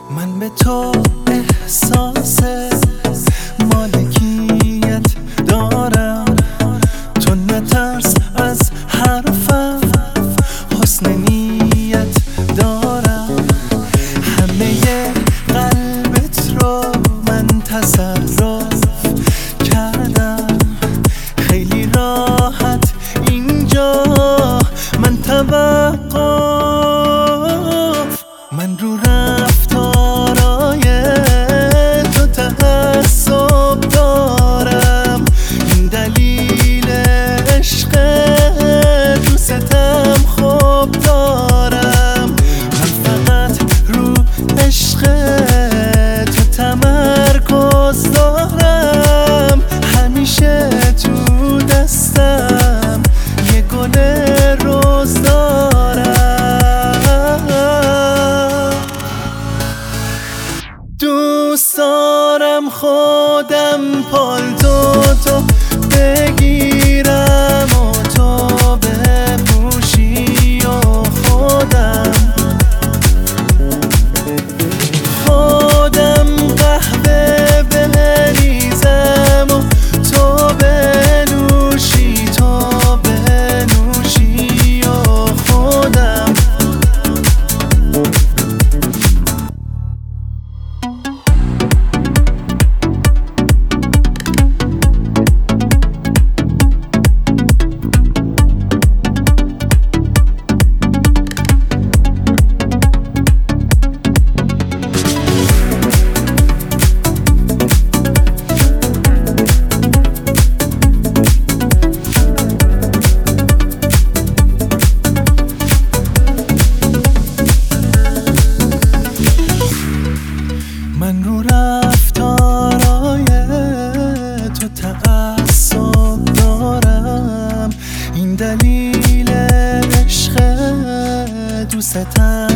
من به تو احساس مالکیت دارم، تو نترس از حرفم، حسن نیت دارم. همه قلبت رو من تصرف کردم، خیلی راحت اینجا من توقف. من رو رفتارای تو تعصب دارم، این دلیل عشق دوستم خوب دارم. من فقط رو عشق تو تمرکز دارم، همیشه تو دستم یه گل روز دارم. دوست دارم خودم پالتو تو بگیرم و تو بپوشی و خودم قهوه بریزم و تو بنوشی و خودم. من رو رفتارای تو تعصب دارم، این دلیل عشق دوستم